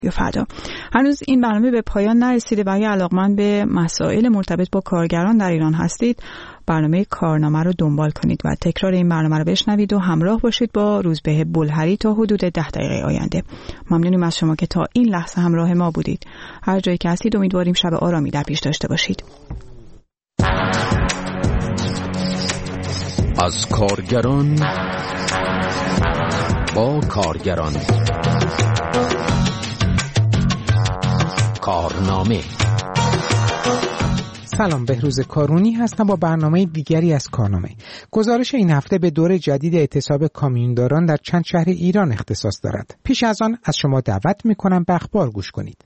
فردا. هنوز این برنامه به پایان نرسیده و اگه علاقمند به مسائل مرتبط با کارگران در ایران هستید، برنامه کارنامه رو دنبال کنید و تکرار این برنامه رو بشنوید و همراه باشید با روزبه بلهری تا حدود 10 دقیقه آینده. ممنونیم از شما که تا این لحظه همراه ما بودید. هر جایی که هستید امیدواریم شب آرامی در پیش داشته باشید. از کارگران با کارگران، کارنامه. سلام، بهروز کارونی هستم با برنامه دیگری از کارنامه. گزارش این هفته به دور جدید اعتصاب کامیونداران در چند شهر ایران اختصاص دارد. پیش از آن از شما دعوت می‌کنم به اخبار گوش کنید.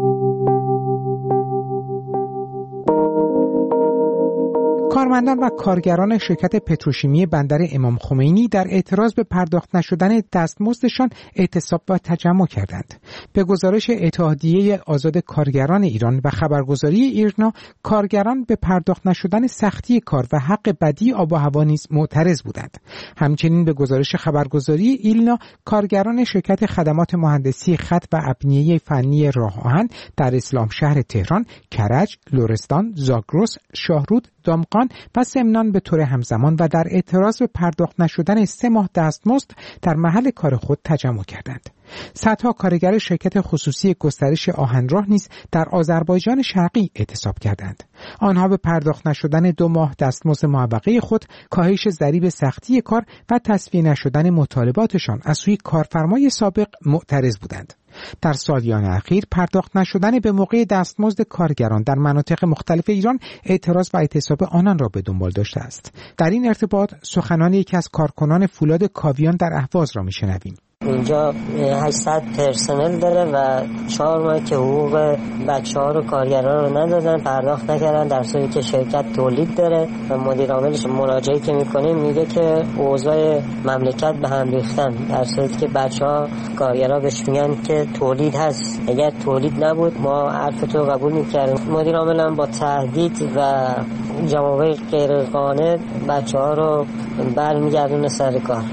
کارمندان و کارگران شرکت پتروشیمی بندر امام خمینی در اعتراض به پرداخت نشدن دستمزدشان اعتصاب و تجمع کردند. به گزارش اتحادیه آزاد کارگران ایران و خبرگزاری ایرنا، کارگران به پرداخت نشدن سختی کار و حق بدی آب و هوا نیز معترض بودند. همچنین به گزارش خبرگزاری ایرنا، کارگران شرکت خدمات مهندسی خط و ابنیه فنی راه آهن در اسلام شهر تهران، کرج، لرستان، زاگرس، شاهرود، دامغان و سمنان به طور همزمان و در اعتراض به پرداخت نشدن 3 ماه دستمزد در محل کار خود تجمع کردند. صدها کارگر شرکت خصوصی گسترش آهنراه نیز در آذربایجان شرقی اعتصاب کردند. آنها به پرداخت نشدن 2 ماه دستمزد معوقه خود، کاهش ضریب سختی کار و تصفیه نشدن مطالباتشان از سوی کارفرمای سابق معترض بودند. در سالیان اخیر پرداخت نشدن به موقع دستمزد کارگران در مناطق مختلف ایران اعتراض و اعتصاب آنان را به دنبال داشته است. در این ارتباط سخنان یکی از کارکنان فولاد کاویان در اهواز را میشنویم. اینجا 800 پرسنل داره و 4 ماه که حقوق بچه‌ها رو کارگران رو ندادن، پرداخت نکردن، در صورتی که شرکت تولید داره و مدیر عاملش مراجعه که میکنیم میگه که اوضاع مملکت به هم ریختن، در صورتی که بچه‌ها کارگرها بهش میگن که تولید هست. اگر تولید نبود ما حرف رو قبول میکردیم. مدیر عامل هم با تهدید و جوابای غیرقانع بچه‌ها رو برمیگردونه سر کار.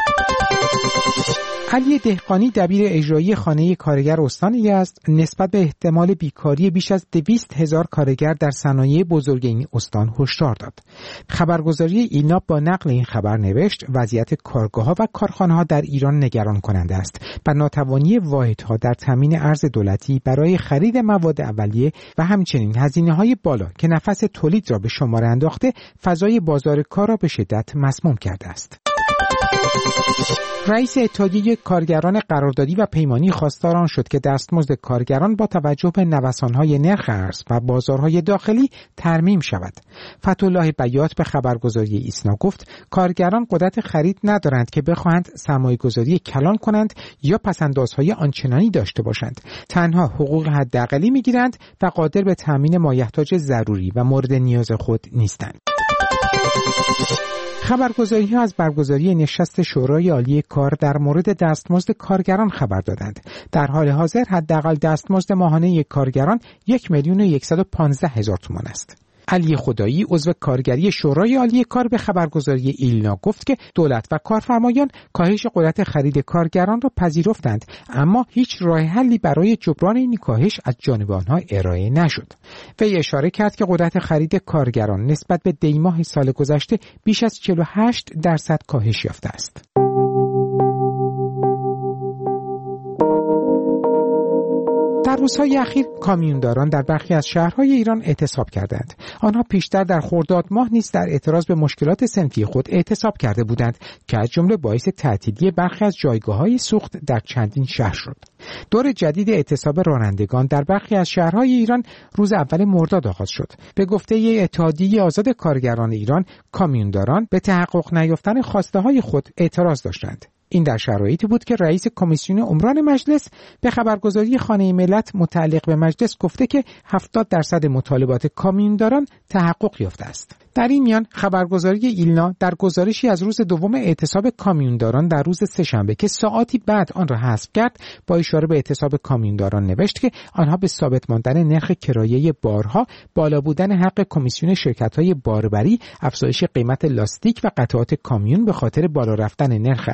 علی دهقانی دبیر اجرایی خانه کارگر استان یزد نسبت به احتمال بیکاری بیش از 200,000 کارگر در صنایع بزرگ این استان هشدار داد. خبرگزاری ایرنا با نقل این خبر نوشت وضعیت کارگاه‌ها و کارخانه‌ها در ایران نگران کننده است و ناتوانی واحدها در تامین ارز دولتی برای خرید مواد اولیه و همچنین هزینه‌های بالا که نفس تولید را به شمار انداخته فضای بازار کار را به شدت مسموم کرده است. رئیس اتحادیه کارگران قراردادی و پیمانی خواستار آن شد که دستمزد کارگران با توجه به نوسان‌های نرخ ارز و بازارهای داخلی ترمیم شود. فتح‌الله بیات به خبرگزاری ایسنا گفت کارگران قدرت خرید ندارند که بخواهند سرمایه‌گذاری کلان کنند یا پس‌اندازهای آنچنانی داشته باشند. تنها حقوق حداقلی می‌گیرند و قادر به تامین مایحتاج ضروری و مورد نیاز خود نیستند. خبرگزاری‌ها از برگزاری نشست شورای عالی کار در مورد دستمزد کارگران خبر دادند. در حال حاضر حداقل دستمزد ماهانه کارگران 1,115,000 تومان است. علی خدایی عضو کارگری شورای عالی کار به خبرگزاری ایلنا گفت که دولت و کارفرمایان کاهش قدرت خرید کارگران را پذیرفتند، اما هیچ راه حلی برای جبران این کاهش از جانب آنها ارائه نشد. وی اشاره کرد که قدرت خرید کارگران نسبت به دیماه سال گذشته بیش از 48% کاهش یافته است. در روزهای اخیر کامیونداران در برخی از شهرهای ایران اعتصاب کردند. آنها پیشتر در خرداد ماه نیز در اعتراض به مشکلات صنفی خود اعتصاب کرده بودند که از جمله باعث تعطیلی برخی از جایگاه‌های سوخت در چندین شهر شد. دور جدید اعتصاب رانندگان در برخی از شهرهای ایران روز اول مرداد آغاز شد. به گفته اتحادیه آزاد کارگران ایران، کامیونداران به تحقق نیافتن خواسته‌های خود اعتراض داشتند. این در شرایطی بود که رئیس کمیسیون عمران مجلس به خبرگزاری خانه ملت متعلق به مجلس گفته که 70% مطالبات کامیونداران تحقق یافته است. در این میان خبرگزاری ایلنا در گزارشی از روز دوم اعتصاب کامیونداران در روز سه‌شنبه که ساعاتی بعد آن را حذف کرد، با اشاره به اعتصاب کامیونداران نوشت که آنها به ثابت ماندن نرخ کرایه بارها، بالا بودن حق کمیسیون شرکت‌های باربری، افزایش قیمت لاستیک و قطعات کامیون به خاطر بالا رفتن نرخ ارز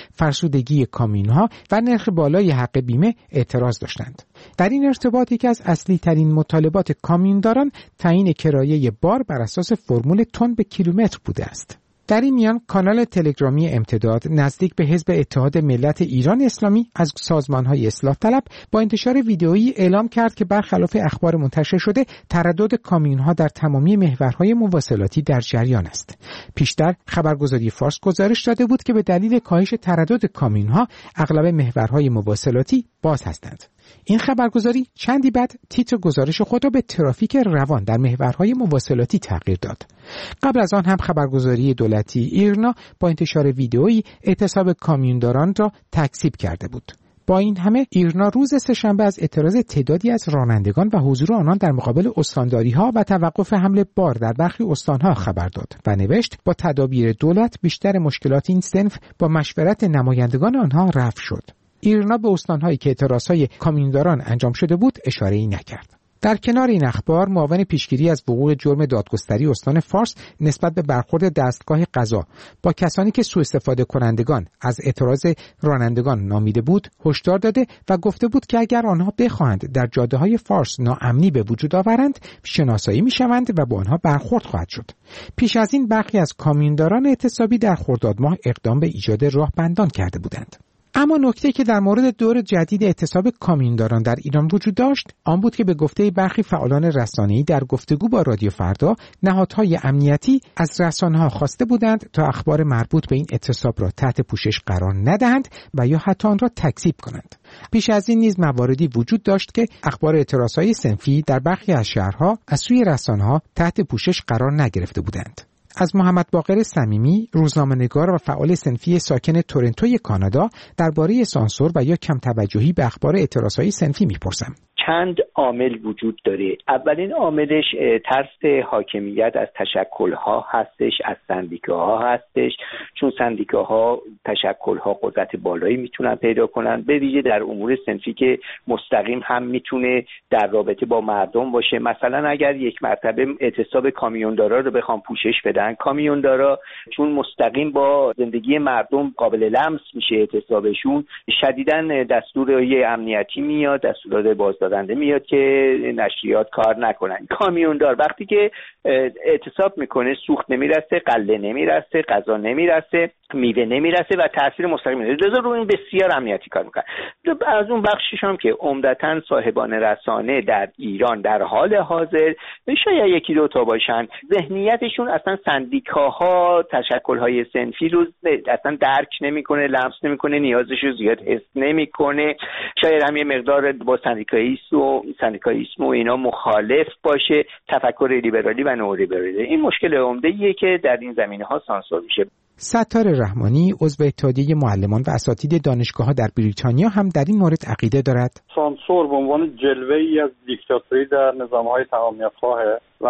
فرسودگی کامیون‌ها و نرخ بالای حق بیمه اعتراض داشتند. در این ارتباط یکی از اصلی ترین مطالبات کامیونداران تعیین کرایه بار بر اساس فرمول تن به کیلومتر بوده است. در این میان کانال تلگرامی امتداد نزدیک به حزب اتحاد ملت ایران اسلامی از سازمان‌های اصلاح طلب با انتشار ویدئویی اعلام کرد که برخلاف اخبار منتشر شده تردد کامیون‌ها در تمامی محورهای مواصلاتی در جریان است. پیشتر خبرگزاری فارس گزارش داده بود که به دلیل کاهش تردد کامیون‌ها اغلب محورهای مواصلاتی باز هستند. این خبرگزاری چندی بعد تیتر گزارش خود را به ترافیک روان در محورهای مواصلاتی تغییر داد. قبل از آن هم خبرگزاری دولتی ایرنا با انتشار ویدئویی اعتصاب کامیونداران را تکذیب کرده بود. با این همه ایرنا روز سه‌شنبه از اعتراض تعدادی از رانندگان و حضور آنان در مقابل استانداری‌ها و توقف حمل بار در برخی استان‌ها خبر داد و نوشت با تدابیر دولت بیشتر مشکلات این صنف با مشورت نمایندگان آنها رفع شد. ایرنا به استان‌هایی که اعتراضهای کامیونداران انجام شده بود اشاره‌ای نکرد. در کنار این اخبار، معاون پیشگیری از وقوع جرم دادگستری استان فارس نسبت به برخورد دستگاه قضا با کسانی که سوء استفاده کنندگان از اعتراض رانندگان نامیده بود، هشدار داده و گفته بود که اگر آنها بخواهند در جاده‌های فارس ناامنی به وجود آورند، شناسایی می‌شوند و با آنها برخورد خواهد شد. پیش از این برخی از کامیونداران اعتصابی در خرداد ماه اقدام به ایجاد راهبندان کرده بودند. اما نکته که در مورد دور جدید اعتصاب کامیونداران در ایران وجود داشت آن بود که به گفته برخی فعالان رسانه‌ای در گفتگو با رادیو فردا، نهادهای امنیتی از رسانه‌ها خواسته بودند تا اخبار مربوط به این اعتصاب را تحت پوشش قرار ندهند و یا حتی آن را تکذیب کنند. پیش از این نیز مواردی وجود داشت که اخبار اعتراضهای صنفی در برخی از شهرها از سوی رسانه‌ها تحت پوشش قرار نگرفته بودند. از محمد باقر صمیمی، روزنامه‌نگار و فعال صنفی ساکن تورنتوی کانادا، درباره سانسور و یا کم توجهی به اخبار اعتراضهای صنفی می‌پرسم. چند عامل وجود داره. اولین عاملش ترس حاکمیت از تشکل‌ها هستش، از سندیکاها هستش، چون سندیکاها تشکل‌ها قدرت بالایی میتونن پیدا کنن، به ویژه در امور صنفی که مستقیم هم میتونه در رابطه با مردم باشه. مثلا اگر یک مرتبه اعتصاب کامیوندارا رو بخوام پوشش بدن، کامیوندارا چون مستقیم با زندگی مردم قابل لمس میشه اعتصابشون، شدیداً دستورهای امنیتی میاد، دستورات بازدارنده میاد که نشریات کار نکنن. کامیوندار وقتی که اعتصاب میکنه، سوخت نمیرسه، غله نمیرسه، غذا نمیرسه، میوه نمیرسه و تاثیر مستقیم داره. لذا رو این بسیار امنیتی کار میکنن. از اون بخشش هم که عمدتاً صاحبان رسانه در ایران در حال حاضر شاید یکی دو تا باشن، ذهنیتشون اصلا سندیکاها، تشکل‌های صنفی رو اصلا درک نمیکنه، لمس نمیکنه، نیازش رو زیاد حس نمیکنه. شاید هم یه مقدار با سندیکالیسم و اینا مخالف باشه، تفکر لیبرالی و نولیبرالی. این مشکل عمده‌ایه که در این زمینه‌ها سانسور میشه. ستار رحمانی، عضو اتحادیه معلمان و اساتید دانشگاه‌ها در بریتانیا، هم در این مورد عقیده دارد. سانسور به عنوان جلوه‌ای از دیکتاتوری در نظام‌های تمامیت‌خواه و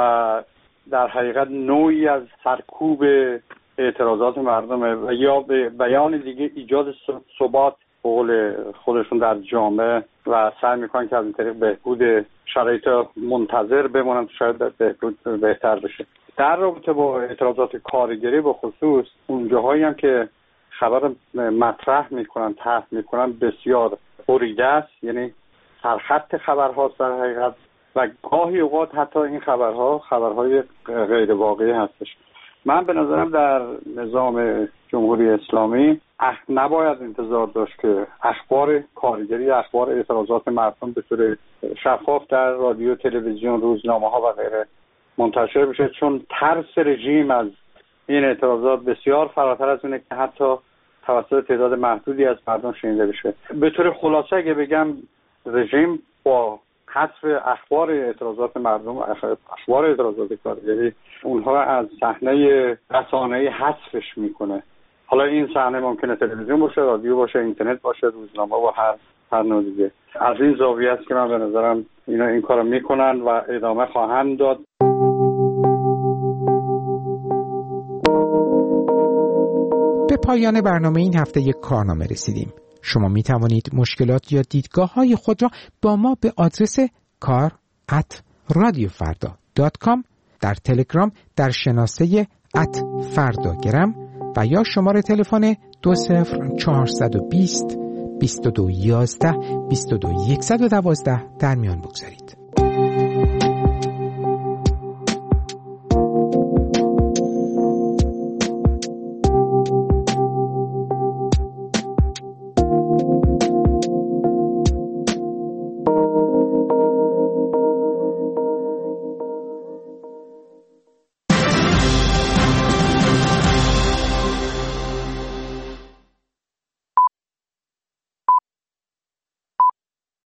در حقیقت نوعی از سرکوب اعتراضات مردمه و یا به بیان دیگه ایجاد ثبات قول خودشون در جامعه و سعی میکنن که از این طریق بهبود شرایط منتظر بمونن تا شاید بهبود بهتر بشه. در رابطه با اعتراضات کارگری به خصوص اونجاهایی هم که خبر مطرح میکنن، طرح میکنن، بسیار بریده است، یعنی سرخط خبرها در حقیقت و گاهی اوقات حتی این خبرهای غیر واقعی هستش. من به نظرم در نظام جمهوری اسلامی نباید انتظار داشت که اخبار کارگری، اخبار اعتراضات مردم به طور شفاف در رادیو، تلویزیون، روزنامه‌ها و غیره منتشر بشه، چون ترس رژیم از این اعتراضات بسیار فراتر از اونه که حتی توسط تعداد محدودی از مردم شنیده بشه. به طور خلاصه اگه بگم، رژیم با حذف اخبار اعتراضات مردم، اخبار اعتراضات کارگری، اونها از صحنه رسانه‌ای حذفش میکنه. حالا این صحنه ممکنه تلویزیون باشه، رادیو باشه، اینترنت باشه، روزنامه و هر نوع دیگه. از این زاویه است که من به نظرم اینا این کارو میکنن و ادامه خواهند داد. به پایان برنامه این هفته یک کارنامه رسیدیم. شما می توانید مشکلات یا دیدگاه‌های خود را با ما به آدرس kar@radiofarda.com در تلگرام در شناسه @fardagram و یا شماره تلفن 20420 2211 22112 در میان بگذارید.